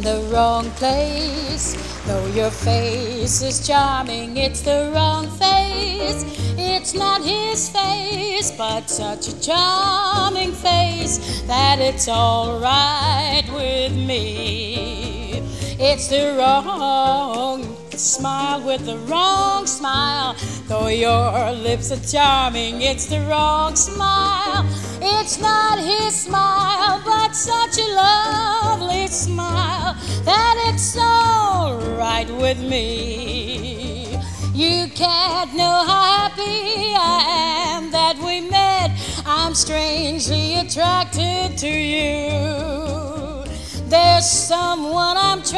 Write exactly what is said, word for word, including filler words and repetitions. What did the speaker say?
in the wrong place. Though your face is charming, it's the wrong face. It's not his face, but such a charming face that it's all right with me. It's the wrong smile with the wrong smile. Though your lips are charming, it's the wrong smile. It's not his smile, but such a lovely smile that it's all right with me. You can't know how happy I am that we met. I'm strangely attracted to you. There's someone I'm trying